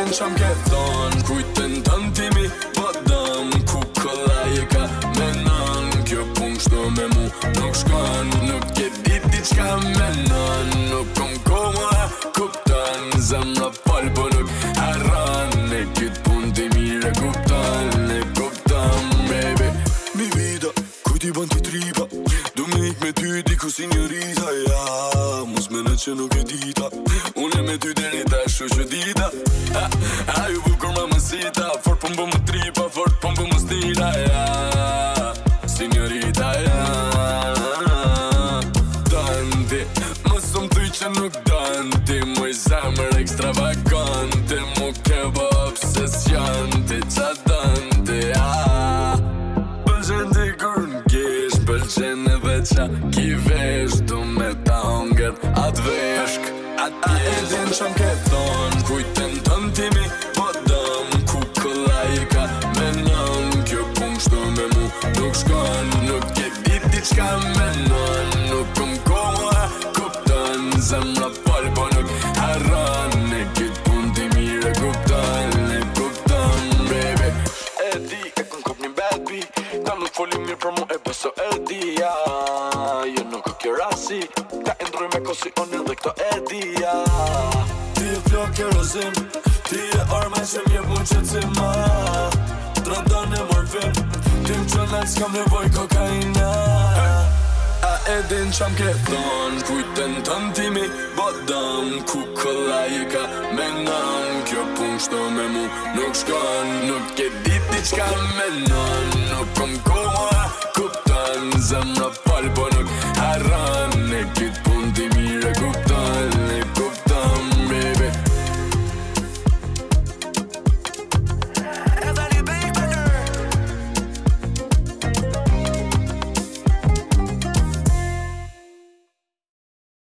din qam ke thon kujtën tën timi po dëm ku kolla je ka menon kjo pun shto me mu nuk shkon nuk e di ti qka menon nuk kom koma kupton zemra fal po nuk harron e kjit pun ti mire kupton e kupton baby mi vida kuj ti ban ti tripa du me ik me ty diku signorita ja mos me në që nuk e dita unë me ty deri tash që dita a ju bukur mamacita fort po më tripa fort po më stila ja signorita ja Dante mos më thuj që nuk dante moj zemër ekstravagante mu ke bë obsesionte qa dante Pëlqen ti kur n'kesh pëlqen edhe qa ki vesh du me ta honger atë veshk A e din qam ke thon kujtën tën timi po dëm ku kolla je ka menon kjo pun shto me mu nuk shkon nuk e di ti qka menon nuk kom koma kupton zemra fal po nuk harron e kjit pun ti mire kupton baby E di e kën kup një bad bi Kam nuk foli mirë për mu e beso e di Jo nuk o kjo rasi Ka indruj me kosi unë edhe këto e di Ti e flok kerozin Ti e arme që m'je bu qëtësima Tradon e morfin Ti m'qëllet s'kam nevoj kokaina A e din qam ke thon kujtën tën timi po dëm ku kolla je ka menon kjo pun shto me mu nuk shkon nuk e di ti qka menon nuk kom koma kupton zemra